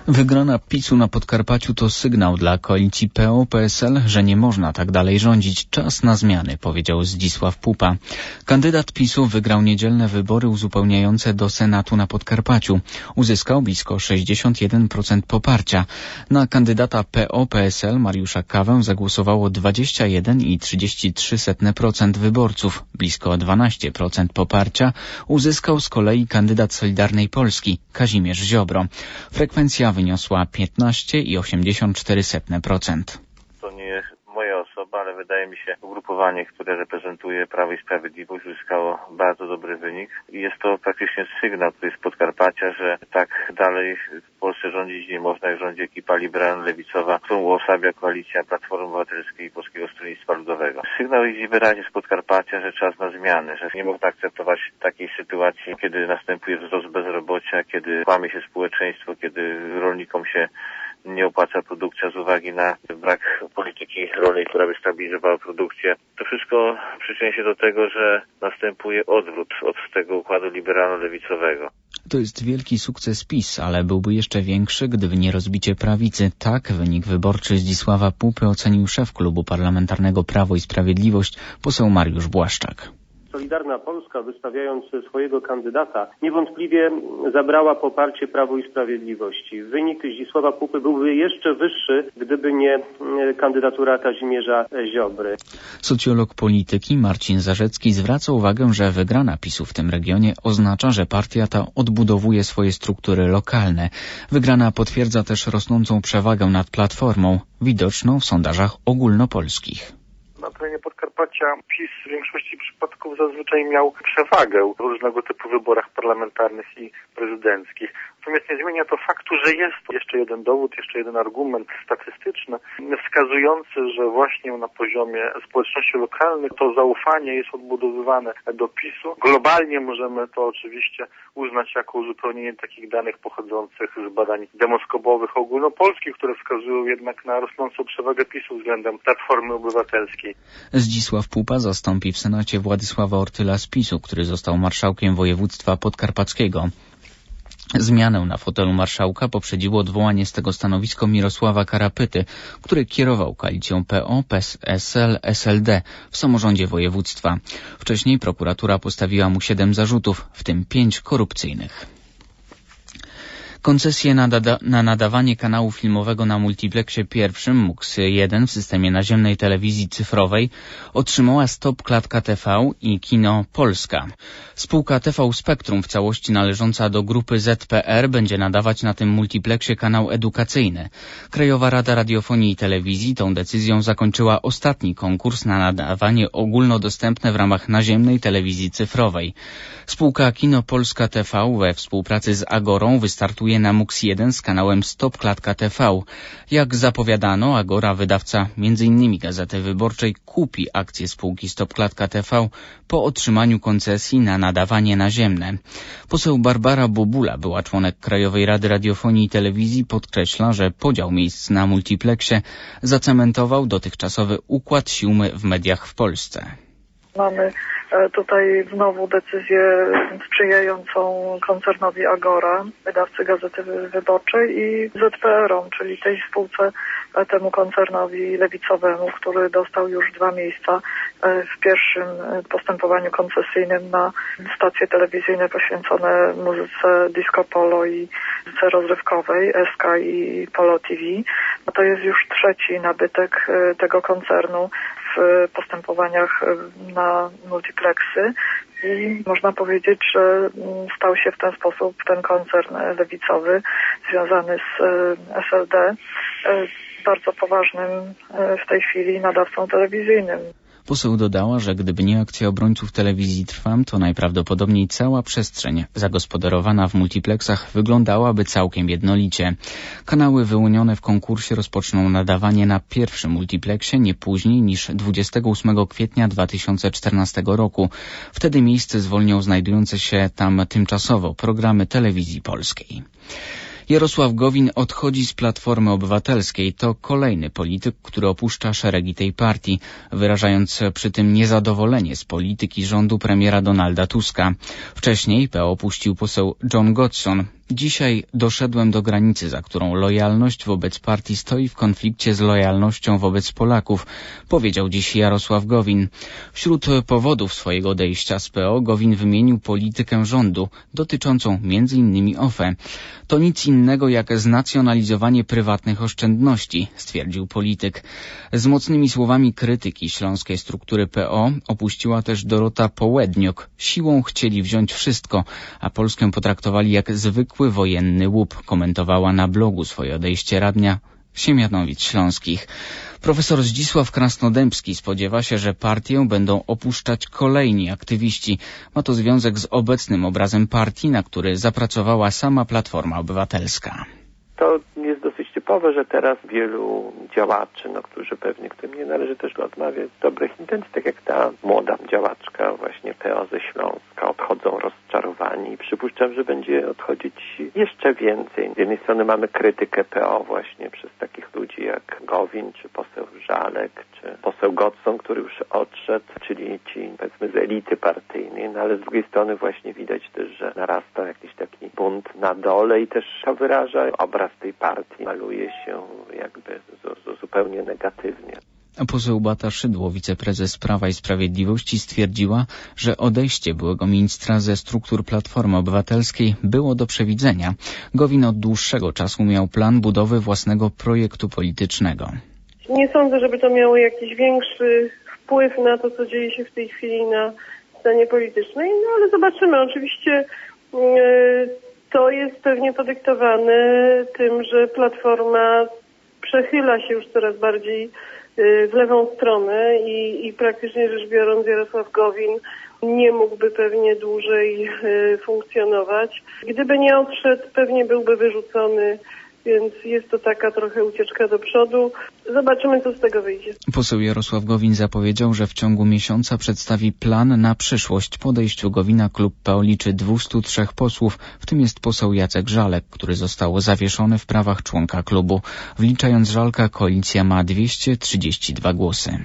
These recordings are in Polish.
Wygrana PiS-u na Podkarpaciu to sygnał dla koalicji PO-PSL, że nie można tak dalej rządzić. Czas na zmiany, powiedział Zdzisław Pupa. Kandydat PiS-u wygrał niedzielne wybory uzupełniające do Senatu na Podkarpaciu. Uzyskał blisko 61% poparcia. Na kandydata PO-PSL Mariusza Kawę zagłosowało 21,33% wyborców. Blisko 12% poparcia uzyskał z kolei kandydat Solidarnej Polski Kazimierz Ziobro. Frekwencja wyniosła 15,84%. To nie jest moja osoba, ale wydaje mi się, ugrupowanie, które reprezentuje Prawo i Sprawiedliwość, uzyskało bardzo dobry wynik. I jest to praktycznie sygnał tutaj z Podkarpacia, że tak dalej w Polsce rządzić nie można, jak rządzi ekipa liberalno-lewicowa, którą uosabia koalicja Platformy Obywatelskiej i Polskiego Stronnictwa Ludowego. Sygnał jest wyraźnie z Podkarpacia, że czas na zmiany, że nie można akceptować takiej sytuacji, kiedy następuje wzrost bezrobocia, kiedy kłamie się społeczeństwo, kiedy rolnikom się nie opłaca produkcja z uwagi na brak polityki rolnej, która by stabilizowała produkcję. To wszystko przyczynia się do tego, że następuje odwrót od tego układu liberalno-lewicowego. To jest wielki sukces PiS, ale byłby jeszcze większy, gdyby nie rozbicie prawicy. Tak wynik wyborczy Zdzisława Pupy ocenił szef klubu parlamentarnego Prawo i Sprawiedliwość, poseł Mariusz Błaszczak. Solidarna Polska, wystawiając swojego kandydata, niewątpliwie zabrała poparcie Prawu i Sprawiedliwości. Wynik Zdzisława Pupy byłby jeszcze wyższy, gdyby nie kandydatura Kazimierza Ziobry. Socjolog polityki Marcin Zarzecki zwraca uwagę, że wygrana PiS-u w tym regionie oznacza, że partia ta odbudowuje swoje struktury lokalne. Wygrana potwierdza też rosnącą przewagę nad Platformą, widoczną w sondażach ogólnopolskich. Na terenie Podkarpacia PiS w większości przypadków zazwyczaj miał przewagę w różnego typu wyborach parlamentarnych i prezydenckich. Natomiast nie zmienia to faktu, że jest jeszcze jeden dowód, jeszcze jeden argument statystyczny wskazujący, że właśnie na poziomie społeczności lokalnych to zaufanie jest odbudowywane do PiS-u. Globalnie możemy to oczywiście uznać jako uzupełnienie takich danych pochodzących z badań demoskopowych ogólnopolskich, które wskazują jednak na rosnącą przewagę PiS-u względem Platformy Obywatelskiej. Zdzisław Pupa zastąpi w Senacie Władysława Ortyla z PiS-u, który został marszałkiem województwa podkarpackiego. Zmianę na fotelu marszałka poprzedziło odwołanie z tego stanowiska Mirosława Karapyty, który kierował koalicją PO, PSL, SLD w samorządzie województwa. Wcześniej prokuratura postawiła mu 7 zarzutów, w tym 5 korupcyjnych. Koncesję na nadawanie kanału filmowego na multiplexie pierwszym MUX-1 w systemie naziemnej telewizji cyfrowej otrzymała Stop Klatka TV i Kino Polska. Spółka TV Spektrum w całości należąca do grupy ZPR będzie nadawać na tym multiplexie kanał edukacyjny. Krajowa Rada Radiofonii i Telewizji tą decyzją zakończyła ostatni konkurs na nadawanie ogólnodostępne w ramach naziemnej telewizji cyfrowej. Spółka Kino Polska TV we współpracy z Agorą wystartuje na MUX-1 z kanałem Stop Klatka TV. Jak zapowiadano, Agora, wydawca m.in. Gazety Wyborczej, kupi akcje spółki Stop Klatka TV po otrzymaniu koncesji na nadawanie naziemne. Poseł Barbara Bobula, była członek Krajowej Rady Radiofonii i Telewizji, podkreśla, że podział miejsc na multiplexie zacementował dotychczasowy układ sił w mediach w Polsce. Mamy tutaj znowu decyzję sprzyjającą koncernowi Agora, wydawcy Gazety Wyborczej, i ZPR-om, czyli tej spółce, temu koncernowi lewicowemu, który dostał już 2 miejsca w pierwszym postępowaniu koncesyjnym na stacje telewizyjne poświęcone muzyce disco polo i muzyce rozrywkowej, SK i Polo TV. No to jest już 3. nabytek tego koncernu w postępowaniach na multiplexy i można powiedzieć, że stał się w ten sposób ten koncern lewicowy związany z SLD bardzo poważnym w tej chwili nadawcą telewizyjnym. Poseł dodała, że gdyby nie akcja obrońców telewizji Trwam, to najprawdopodobniej cała przestrzeń zagospodarowana w multiplexach wyglądałaby całkiem jednolicie. Kanały wyłonione w konkursie rozpoczną nadawanie na pierwszym multiplexie nie później niż 28 kwietnia 2014 roku. Wtedy miejsce zwolnią znajdujące się tam tymczasowo programy telewizji polskiej. Jarosław Gowin odchodzi z Platformy Obywatelskiej. To kolejny polityk, który opuszcza szeregi tej partii, wyrażając przy tym niezadowolenie z polityki rządu premiera Donalda Tuska. Wcześniej PO opuścił poseł John Godson. Dzisiaj doszedłem do granicy, za którą lojalność wobec partii stoi w konflikcie z lojalnością wobec Polaków, powiedział dziś Jarosław Gowin. Wśród powodów swojego odejścia z PO Gowin wymienił politykę rządu dotyczącą m.in. OFE. To nic innego jak znacjonalizowanie prywatnych oszczędności, stwierdził polityk. Z mocnymi słowami krytyki śląskiej struktury PO opuściła też Dorota Połedniok. Siłą chcieli wziąć wszystko, a Polskę potraktowali jak zwykły wojenny łup, komentowała na blogu swoje odejście radnia Siemianowic Śląskich. Profesor Zdzisław Krasnodębski spodziewa się, że partię będą opuszczać kolejni aktywiści. Ma to związek z obecnym obrazem partii, na który zapracowała sama Platforma Obywatelska. To jest dosyć typowe, że teraz wielu działaczy, którzy pewnie, którym nie należy też odmawiać dobrych intencji, tak jak ta młoda działaczka właśnie PO ze Śląska, odchodzą rozczarowani. Przypuszczam, że będzie odchodzić jeszcze więcej. Z jednej strony mamy krytykę PO właśnie przez takich ludzi jak Gowin, czy poseł Żalek, czy poseł Godson, który już odszedł, czyli ci, powiedzmy, z elity partyjnej, ale z drugiej strony właśnie widać też, że narasta jakiś taki bunt na dole i też to wyraża obraz tej partii, maluje się jakby zupełnie negatywnie. Poseł Beata Szydło, wiceprezes Prawa i Sprawiedliwości, stwierdziła, że odejście byłego ministra ze struktur Platformy Obywatelskiej było do przewidzenia. Gowin od dłuższego czasu miał plan budowy własnego projektu politycznego. Nie sądzę, żeby to miało jakiś większy wpływ na to, co dzieje się w tej chwili na scenie politycznej, ale zobaczymy. Oczywiście to jest pewnie podyktowane tym, że Platforma przechyla się już coraz bardziej w lewą stronę i praktycznie rzecz biorąc Jarosław Gowin nie mógłby pewnie dłużej funkcjonować. Gdyby nie odszedł, pewnie byłby wyrzucony, więc jest to taka trochę ucieczka do przodu. Zobaczymy, co z tego wyjdzie. Poseł Jarosław Gowin zapowiedział, że w ciągu miesiąca przedstawi plan na przyszłość. Po odejściu Gowina klub PO liczy 203 posłów, w tym jest poseł Jacek Żalek, który został zawieszony w prawach członka klubu. Wliczając Żalka, koalicja ma 232 głosy.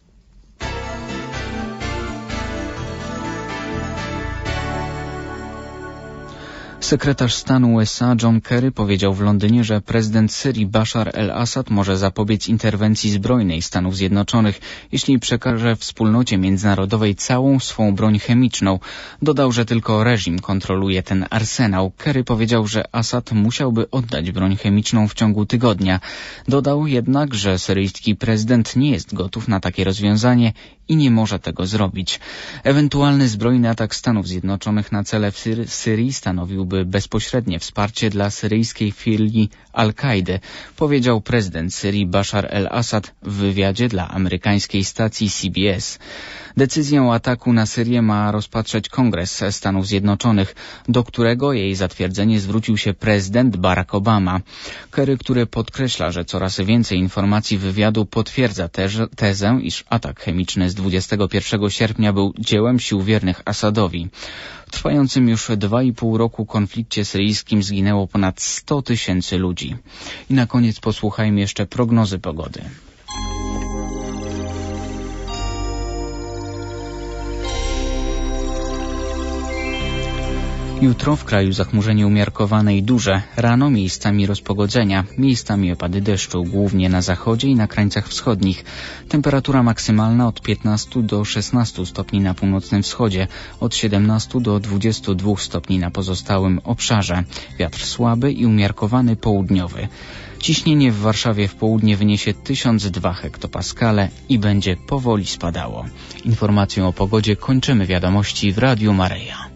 Sekretarz stanu USA John Kerry powiedział w Londynie, że prezydent Syrii Bashar el-Assad może zapobiec interwencji zbrojnej Stanów Zjednoczonych, jeśli przekaże wspólnocie międzynarodowej całą swą broń chemiczną. Dodał, że tylko reżim kontroluje ten arsenał. Kerry powiedział, że Assad musiałby oddać broń chemiczną w ciągu tygodnia. Dodał jednak, że syryjski prezydent nie jest gotów na takie rozwiązanie i nie może tego zrobić. Ewentualny zbrojny atak Stanów Zjednoczonych na cele w Syrii stanowiłby bezpośrednie wsparcie dla syryjskiej filii Al-Kaidy, powiedział prezydent Syrii Bashar el-Assad w wywiadzie dla amerykańskiej stacji CBS. Decyzję o ataku na Syrię ma rozpatrzeć Kongres Stanów Zjednoczonych, do którego jej zatwierdzenie zwrócił się prezydent Barack Obama. Kerry, który podkreśla, że coraz więcej informacji wywiadu potwierdza tezę, iż atak chemiczny z 21 sierpnia był dziełem sił wiernych Assadowi. W trwającym już 2,5 roku konflikcie syryjskim zginęło ponad 100 000 ludzi. I na koniec posłuchajmy jeszcze prognozy pogody. Jutro w kraju zachmurzenie umiarkowane i duże, rano miejscami rozpogodzenia, miejscami opady deszczu, głównie na zachodzie i na krańcach wschodnich. Temperatura maksymalna od 15 do 16 stopni na północnym wschodzie, od 17 do 22 stopni na pozostałym obszarze. Wiatr słaby i umiarkowany południowy. Ciśnienie w Warszawie w południe wyniesie 1002 hektopaskale i będzie powoli spadało. Informacją o pogodzie kończymy wiadomości w Radiu Maryja.